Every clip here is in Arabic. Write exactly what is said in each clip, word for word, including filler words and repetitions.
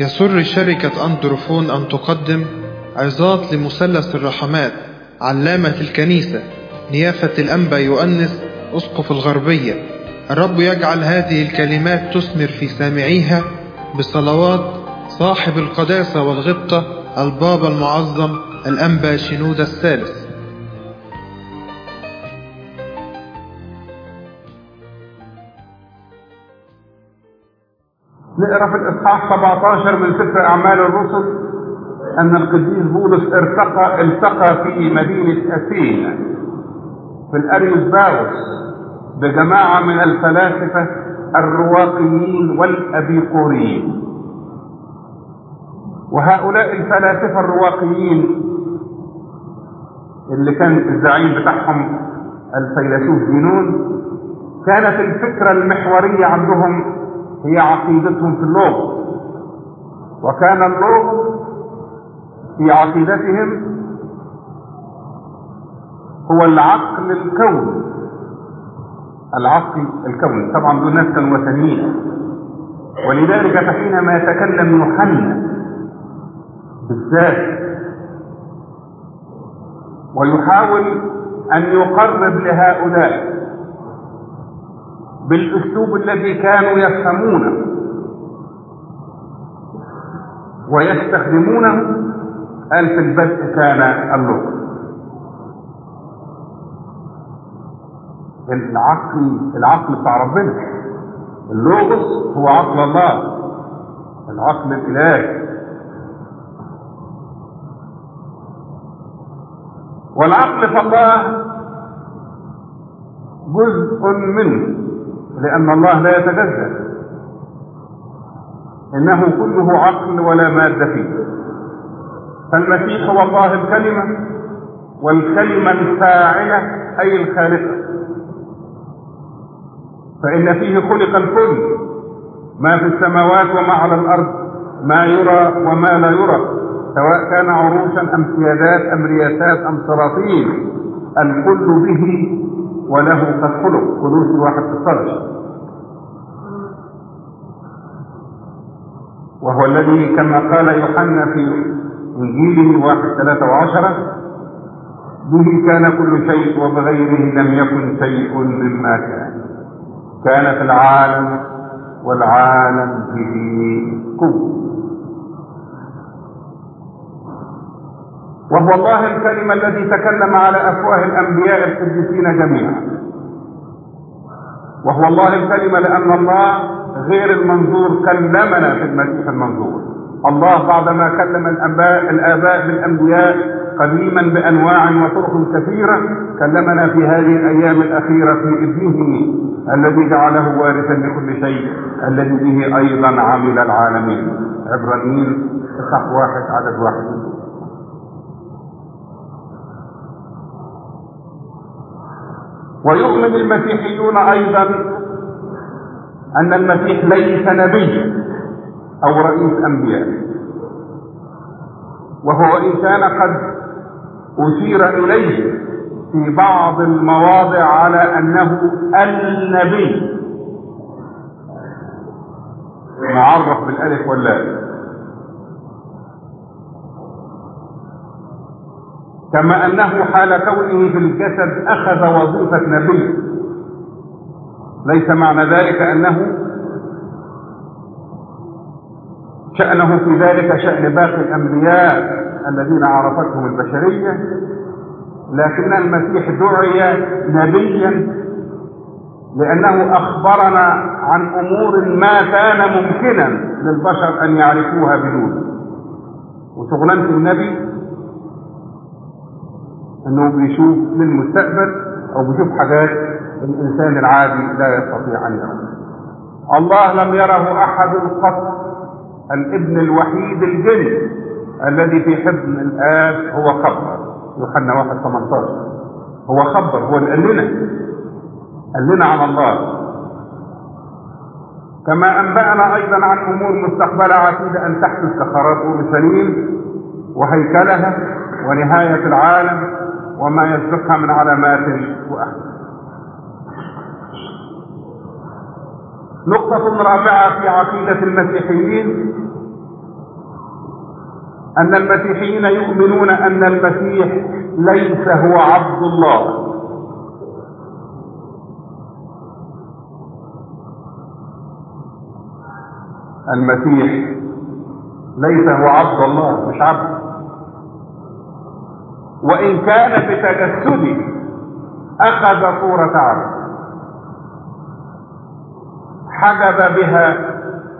يسر شركة أندروفون أن تقدم عظات لمثلث الرحمات علامة الكنيسة نيافة الأنبا يؤنس أسقف الغربية. الرب يجعل هذه الكلمات تثمر في سامعيها بصلوات صاحب القداسة والغبطة البابا المعظم الأنبا شنودة الثالث. نقرأ في الإصحاح سبعة عشر من سفر أعمال الرسل أن القديس بولس ارتقى التقى في مدينة أثينا في الأريوسباغوس بجماعة من الفلاسفة الرواقيين والأبيقوريين. وهؤلاء الفلاسفة الرواقيين اللي كان الزعيم بتاعهم الفيلسوف زينون، كانت الفكرة المحورية عندهم هي عقيدتهم في اللغة، وكان اللغة في عقيدتهم هو العقل الكوني. العقل الكوني طبعا دول ناس كانوا وثنيين، ولذلك حينما يتكلم يوحنا بالذات ويحاول أن يقرب لهؤلاء بالأسلوب الذي كانوا يفهمونه ويستخدمونه، قال في البدء كان اللغة. العقل العقل بتاع ربنا، اللغة هو عقل الله، العقل الإلهي. والعقل في الله جزء منه، لأن الله لا يتجزأ، إنه كله عقل ولا مادة فيه. فالمسيح هو الله الكلمة، والكلمة الفاعلة أي الخالقة، فإن فيه خلق الكل، ما في السماوات وما على الأرض، ما يرى وما لا يرى، سواء كان عروشا أم سيادات أم رياسات أم سلاطين، الكل به وله قد خلق. قدوس واحد في الصدر، وهو الذي كما قال يوحنا في إنجيله واحد ثلاثة وعشرة: به كان كل شيء وبغيره لم يكن شيء مما كان، كان في العالم والعالم به كون. وهو الله الكلمة الذي تكلم على أفواه الأنبياء القديسين جميعا. وهو الله الكلمة لأن الله غير المنظور كلمنا في المسيح المنظور. الله بعدما كلم الآباء الآباء بالأنبياء قديما بأنواع وطرق كثيرة، كلمنا في هذه الأيام الأخيرة في ابنه الذي جعله وارثا لكل شيء، الذي به أيضا عمل العالمين. عبرانيين إصحاح واحد عدد واحد. ويؤمن المسيحيون أيضا أن المسيح ليس نبي أو رئيس أنبياء، وهو إن كان قد أشير إليه في بعض المواضع على أنه النبي معرف بالألف واللام، كما أنه حال كونه في الجسد أخذ وظيفة نبي. ليس معنى ذلك أنه شأنه في ذلك شأن باقي الأنبياء الذين عرفتهم البشرية، لكن المسيح دعي نبيا لأنه أخبرنا عن أمور ما كان ممكنا للبشر أن يعرفوها بدونه. وشغلانة النبي أنه بيشوف للمستقبل أو بيشوف حاجات الإنسان العادي لا يستطيع أن يرى. الله لم يره أحد قط، الابن الوحيد الجن الذي في حضن الآب هو خبر. يوحنا واحد ثمانية عشر هو خبر، هو اللي قال لنا قال لنا عن الله. كما أنبأنا أيضا عن أمور مستقبلة عتيدة أن تحدث كخراب أورشليم وهيكلها ونهاية العالم وما يسبقها من علامات وأحداث. نقطة رابعة في عقيدة المسيحيين أن المسيحيين يؤمنون أن المسيح ليس هو عبد الله، المسيح ليس هو عبد الله، مش عبد، وإن كان بتجسده أخذ صورة عبد حجب بها،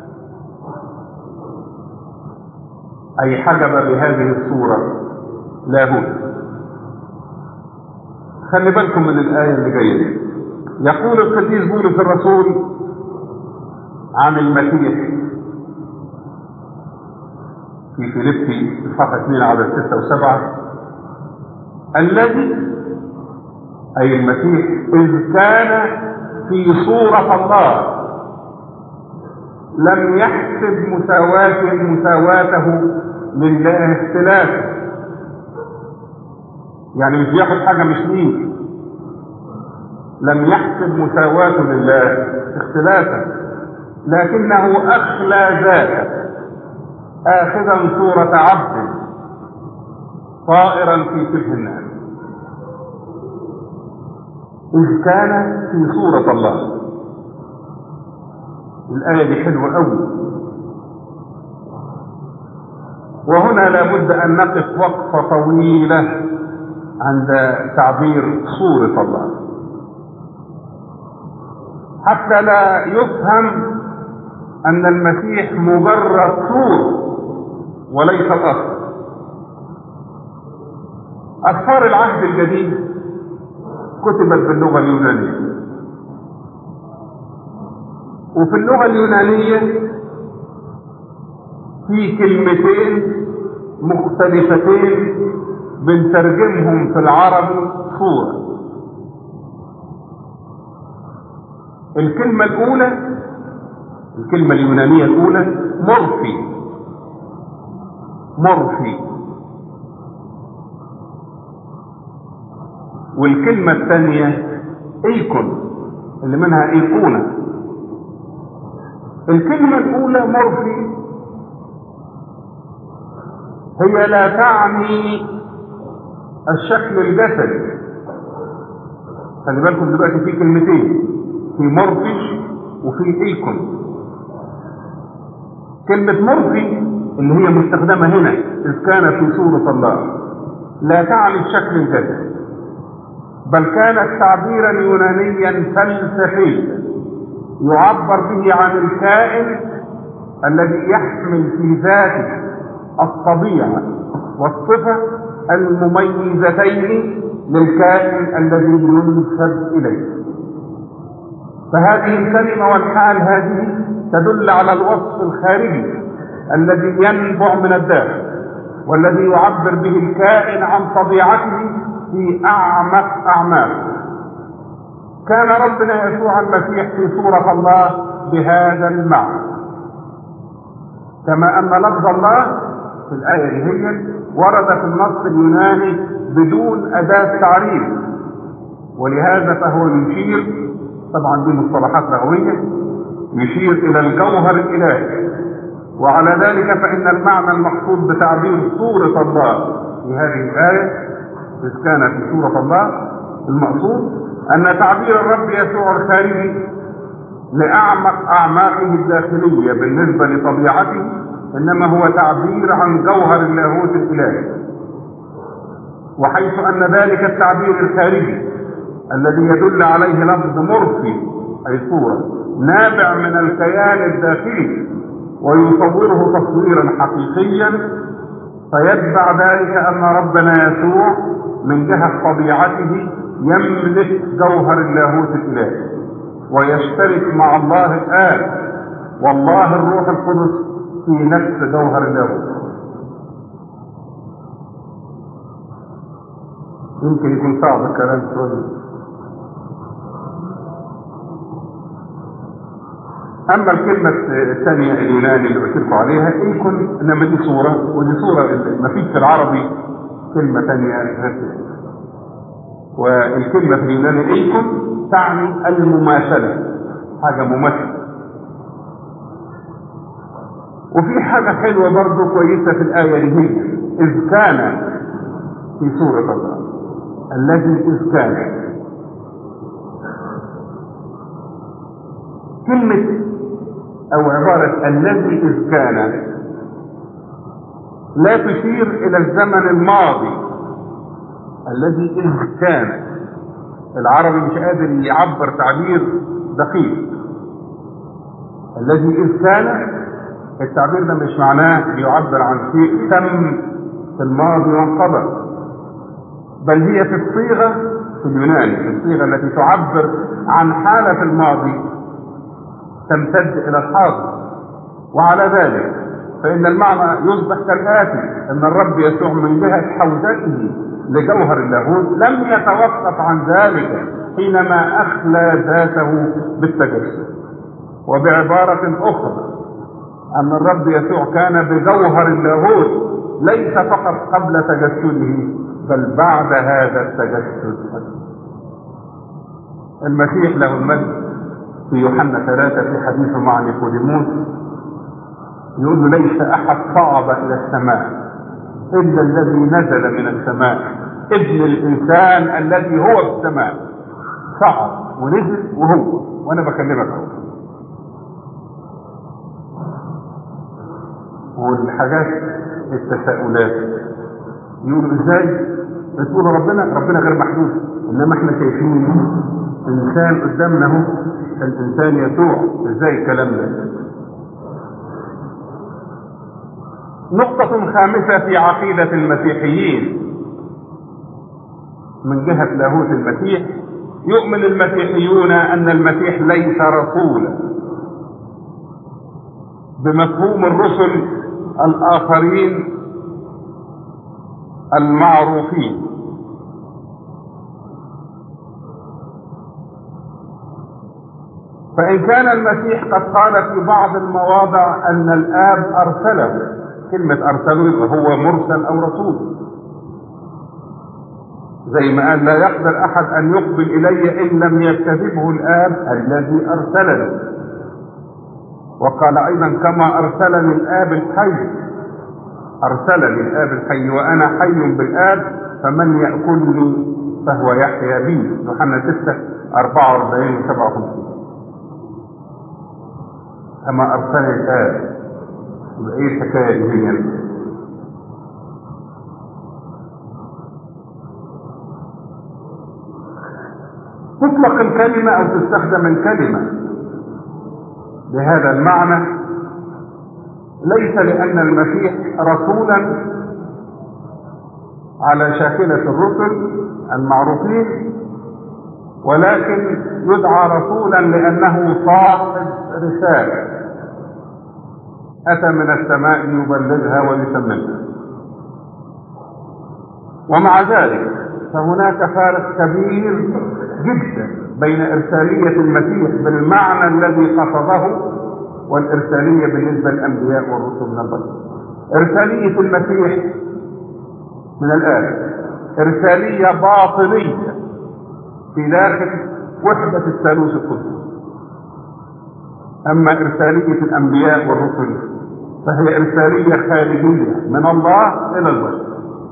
أي حجب بهذه الصورة لاهوت. خلي بالكم من الآية اللي جاية. يقول القديس بولس الرسول عن المسيح في فيليبي صفحة اثنين عدد ستة وسبعة: الذي أي المسيح إذ كان في صورة الله لم يحسب مساواته مساواته لله اختلافا، يعني مش بياخد حاجة مش ليه، لم يحسب مساواته لله اختلافا، لكنه أخلى ذاته آخذا صورة عبد طائرا في شبه الناس. إذ كان في صورة الله. الآية دي حلوة أوي، وهنا لابد أن نقف وقفة طويلة عند تعبير صورة الله حتى لا يفهم أن المسيح مجرد صورة وليس الأصل. أسفار العهد الجديد كتبت باللغة اليونانية، وفي اللغة اليونانية في كلمتين مختلفتين بنترجمهم في العربي صورة. الكلمة الأولى، الكلمة اليونانية الأولى مورفي، مورفي، والكلمة الثانية ايكون اللي منها ايقونة. الكلمة الأولى مورفي هي لا تعني الشكل الجسدي. خلي بالكم دلوقتي في كلمتين، في مورفي وفي ايكون. كلمة مورفي اللي هي مستخدمة هنا إذ كان في صورة الله لا تعني الشكل الجسدي، بل كانت تعبيرا يونانيا فلسفيا يعبر به عن الكائن الذي يحمل في ذاته الطبيعة والصفة المميزتين للكائن الذي ينسب إليه. فهذه الكلمة والحال هذه تدل على الوصف الخارجي الذي ينبع من الداخل، والذي يعبر به الكائن عن طبيعته في أعمق أعماقه. كان ربنا يسوع المسيح في صورة الله بهذا المعنى، كما أن لفظ الله في الآية دي هي ورد في النص اليوناني بدون أداة تعريف، ولهذا فهو يشير، طبعا دي مصطلحات لغوية، يشير إلى الجوهر الإلهي. وعلى ذلك فإن المعنى المقصود بتعبير صورة الله في هذه الآية إذ كان في صورة الله، المقصود أن تعبير الرب يسوع الخارجي لأعمق أعماقه الداخلية بالنسبة لطبيعته إنما هو تعبير عن جوهر اللاهوت الإلهي، وحيث أن ذلك التعبير الخارجي الذي يدل عليه لفظ مورفي أي صورة نابع من الكيان الداخلي ويصوره تصويرا حقيقيا، فيتبع ذلك أن ربنا يسوع من جهة طبيعته يملك جوهر اللاهوت الإلهي ويشترك مع الله الآب والله الروح القدس في نفس جوهر اللاهوت. يمكن يكون صعب الكلام شوية. أما الكلمة الثانية اليوناني اللي قلت لكم عليها ايكون، إنما دي صورة، ودي صورة ما فيش في العربي كلمة ثانية غير كده. والكلمة في اليوناني ايكون تعني المماثلة، حاجة مماثلة. وفي حاجة حلوة برضو كويسة في الآية دي هي إذ كان في سورة الله، الذي إذ كان. كلمة أو عبارة الذي إذ كان لا تشير إلى الزمن الماضي. الذي إذ كان، العربي مش قادر يعبر تعبير دقيق. الذي إذ كان، التعبير ده مش معناه بيعبر عن شيء تم في الماضي وانقضى، بل هي في الصيغة في اليوناني، في الصيغة التي تعبر عن حالة في الماضي تمتد إلى الحاضر. وعلى ذلك فإن المعنى يصبح كالآتي: أن الرب يسوع من جهة حوزته لجوهر اللاهوت لم يتوقف عن ذلك حينما أخلى ذاته بالتجسد. وبعبارة أخرى، أن الرب يسوع كان بجوهر اللاهوت ليس فقط قبل تجسده بل بعد هذا التجسد. المسيح له المجد في يوحنا ثلاثة في حديثه مع نيقوديموس يقول له: ليس أحد صعد إلى السماء إلا الذي نزل من السماء، ابن الإنسان الذي هو في السماء. صعد ونزل وهو، وأنا بكلمك أهو. والحاجات التساؤلات يقولوا: ازاي بتقول ربنا ربنا غير محدود، انما احنا شايفين انسان قدامنا اهو، الانسان يسوع، ازاي الكلام ده؟ نقطة خامسة في عقيدة المسيحيين من جهة لاهوت المسيح: يؤمن المسيحيون أن المسيح ليس رسولا بمفهوم الرسل الآخرين المعروفين. فإن كان المسيح قد قال في بعض المواضع أن الآب أرسله، كلمة أرسله هو مرسل أو رسول، زي ما قال: لا يقدر أحد أن يقبل إلي إن لم يكتذبه الآب الذي أرسلني. وقال أيضا: كما أرسلني الآب الحي، أرسلني الآب الحي وأنا حي بالآب، فمن يأكلني فهو يحيا بي. يوحنا ستة أربعة وأربعين وسبعة وخمسين. كما أرسلني الآب. بأي حكاية دي؟ تطلق الكلمة أو تستخدم الكلمة بهذا المعنى ليس لأن المسيح رسولا على شاكلة الرسل المعروفين، ولكن يدعى رسولا لأنه صاحب رسالة أتى من السماء ليبلغها ويتممها. ومع ذلك فهناك فارق كبير جدا بين إرسالية المسيح بالمعنى الذي قصده والإرسالية بالنسبة للأنبياء والرسل من البشر. إرسالية المسيح من الآب إرسالية باطنية في داخل وحدة الثالوث القدس، أما إرسالية الأنبياء والرسل فهي إرسالية خارجية من الله إلى البشر.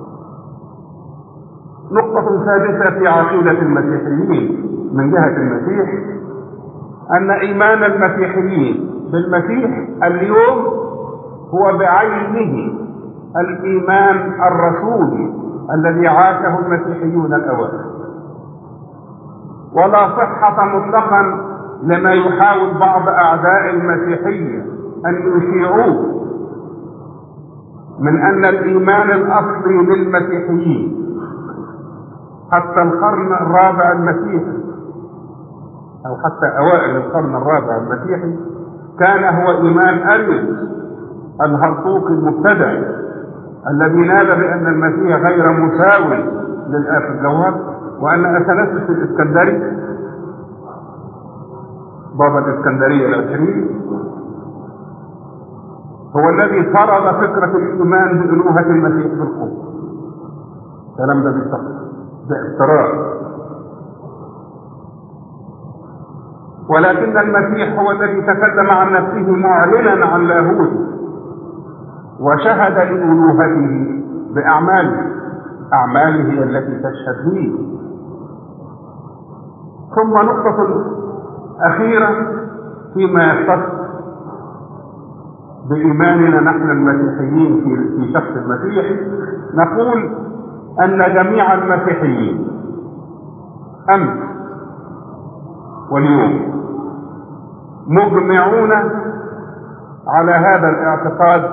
نقطة سادسة في عقيدة المسيحيين من جهة المسيح أن إيمان المسيحيين بالمسيح اليوم هو بعينه الإيمان الرسولي الذي عاشه المسيحيون الأوائل، ولا صحة مطلقا لما يحاول بعض أعداء المسيحية أن يشيعوه من أن الإيمان الأصلي للمسيحيين حتى القرن الرابع المسيحي أو حتى أوائل القرن الرابع المسيحي كان هو إيمان أريوس الهرطوق المبتدع الذي نال بأن المسيح غير مساوي للآب في الجوهر، وأن أثناسيوس الإسكندري بابا الإسكندرية العشرين هو الذي فرض فكرة الإيمان بألوهة المسيح في القدس. الكلام ده بالصحة ده افتراء. ولكن المسيح هو الذي تكلم عن نفسه معلنا عن لاهوته وشهد لألوهته بأعماله، أعماله هي التي تشهد به. ثم نقطة أخيرة فيما يختص بإيماننا نحن المسيحيين في شخص المسيح، نقول أن جميع المسيحيين أمس واليوم مجمعون على هذا الاعتقاد،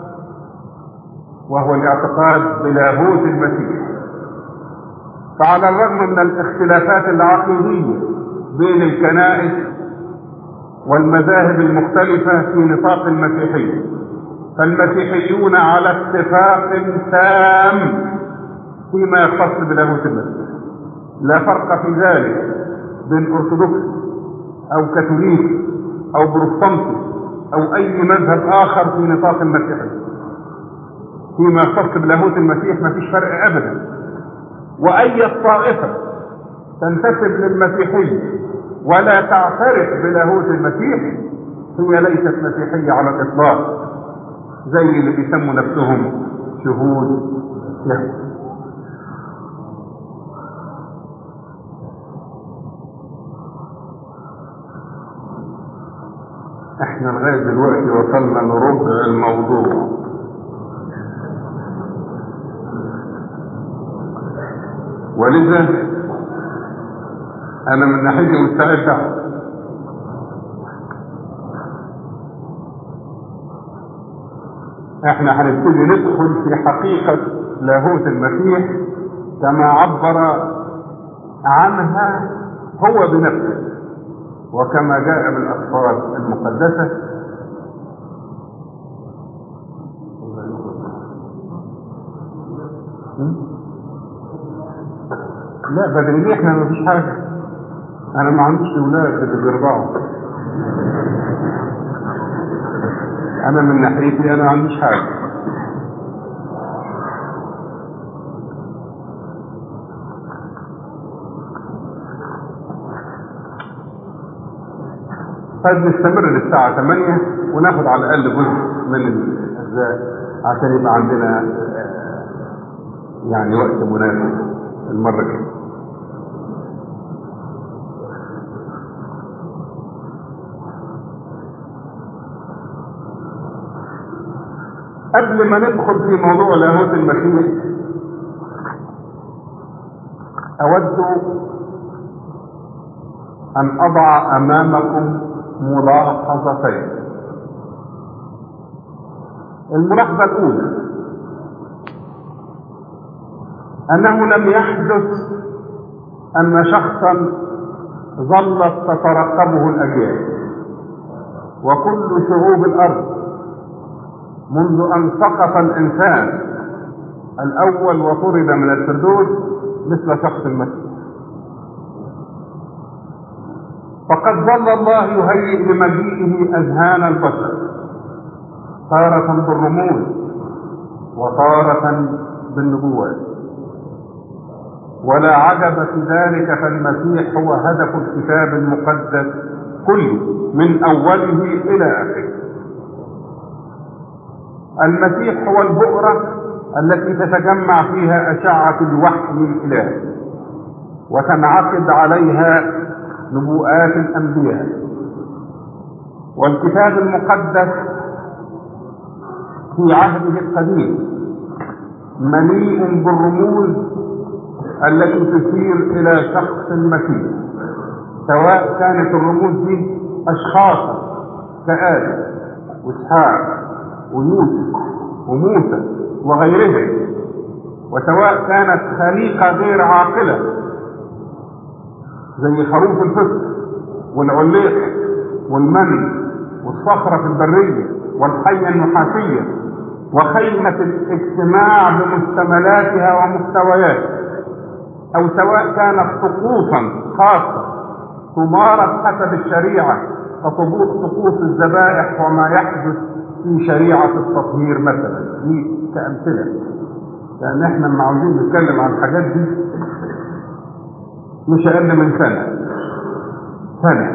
وهو الاعتقاد بلاهوت المسيح. فعلى الرغم من الاختلافات العقيدية بين الكنائس والمذاهب المختلفة في نطاق المسيحية، فالمسيحيون على اتفاق تام فيما يختص بلاهوت المسيح. لا فرق في ذلك بين أرثوذكسي أو كاثوليكي أو بروتستانتي أو أي مذهب آخر في نطاق المسيحية. فيما يختص بلاهوت المسيح ما فيش فرق أبدا. وأي طائفة تنتسب للمسيحية ولا تعترف بلاهوت المسيح هي ليست مسيحية على الإطلاق، زي اللي بيسموا نفسهم شهود يهوه. احنا لغاية دلوقتي وصلنا لربع الموضوع، ولذا انا من ناحيتي مستعد. احنا هنبتدي ندخل في حقيقة لاهوت المسيح كما عبر عنها هو بنفسه وكما جاء بالأسفار المقدسة. لا بدل ليه احنا ما فيش حاجة، انا ما عنديش اولاد اللي بيرضعوا، انا من ناحيتي انا ما عنديش حاجة. طيب نستمر للساعة ثمانية وناخد على الأقل جزء من الأجزاء عشان يبقى عندنا يعني وقت مناسب المرة الجاية. قبل ما ندخل في موضوع لاهوت المسيح أود أن أضع أمامكم ملاحظتين. الملاحظة الأولى أنه لم يحدث أن شخصا ظلت تترقبه الأجيال، وكل شعوب الأرض منذ أن سقط الإنسان الأول وطرد من الفردوس مثل شخص المسيح. فقد ظل الله يهيئ لمجيئه أذهان البشر تارة بالرموز وتارة بالنبوات، ولا عجب في ذلك، فالمسيح هو هدف الكتاب المقدس كله من أوله إلى آخره. المسيح هو البؤرة التي تتجمع فيها أشعة الوحي الإلهي وتنعقد عليها نبوءات الأنبياء. والكتاب المقدس في عهده القديم مليء بالرموز التي تشير إلى شخص المسيح، سواء كانت الرموز دي أشخاصا كآدم وإسحاق ويوسف وموسى وغيرهم، وسواء كانت خليقة غير عاقلة زي خروف الفصل والعليق والمن والصخرة في البرية والحية النحاسية وخيمة الاجتماع بمشتملاتها ومحتوياتها، أو سواء كانت طقوسا خاصة تمارس حسب الشريعة كطقوس الذبائح وما يحدث في شريعة التطهير مثلا، دي كأمثلة، لأن احنا لما عاوزين نتكلم عن الحاجات دي مش أقل من سنة سنة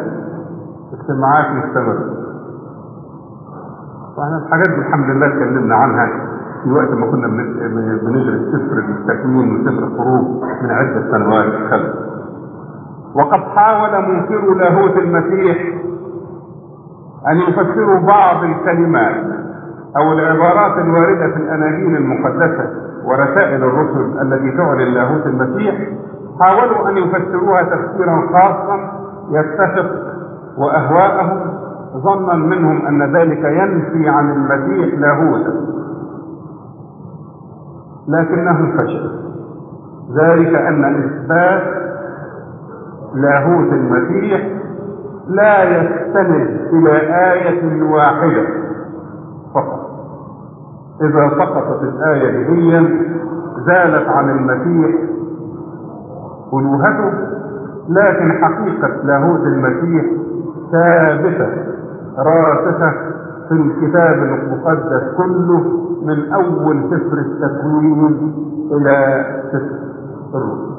اجتماعات مستمرة. فاحنا الحاجات دي الحمد لله اتكلمنا عنها في وقت ما كنا بندرس سفر التكوين وسفر الخروج من عدة سنوات خلف. وقد حاول منكرو لاهوت المسيح أن يفسروا بعض الكلمات أو العبارات الواردة في الأناجيل المقدسة ورسائل الرسل التي تعلن لاهوت المسيح، حاولوا أن يفسروها تفسيرا خاصا يتفق وأهواءهم، ظنا منهم أن ذلك ينفي عن المسيح لاهوتا، لكنهم فشلوا. ذلك أن إثبات لاهوت المسيح لا يستند إلى آية واحدة فقط. إذا سقطت الآية دي زالت عن المسيح ألوهته، لكن حقيقة لاهوت المسيح ثابتة راسخة في الكتاب المقدس كله، من أول سفر التكوين إلى سفر الرسل.